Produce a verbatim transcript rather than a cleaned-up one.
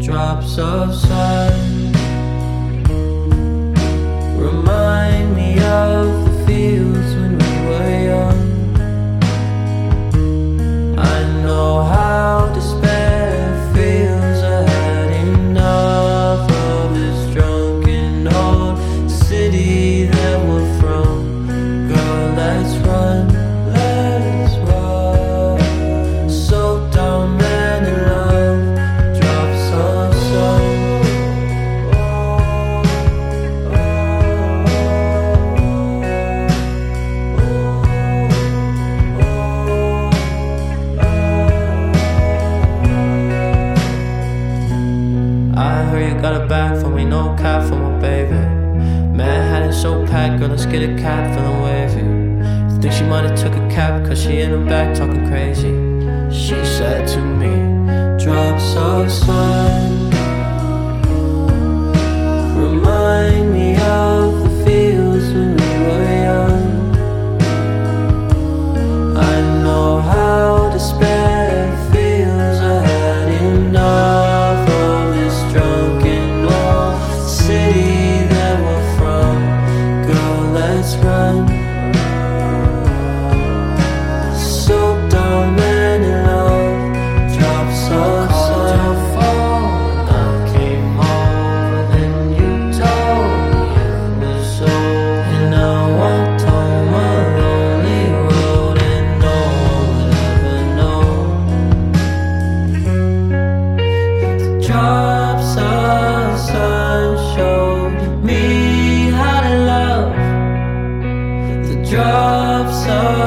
drops of sun remind me of the fields when we were young. I know how despair feels. I had enough of this drunken old city that we're from. Girl, let's run, let's run. So dumb and in love, drops of sun. I heard you got a bag for me, no cap for my baby. Manhattan so packed, girl, let's get a cab, feeling wavy. Think she might've took a cab, cause she in the back talking crazy. She said to me, drops of sun remind me of the fields when we were young. I know how despair feels. I had enough of this drunken old city that we're from. Girl, let's run. So dumb and in love, drops of sun. I came over, then you told me it was so. And I walked home a lonely road, and no one will ever know. The drops of sun showed me how to love. The drops of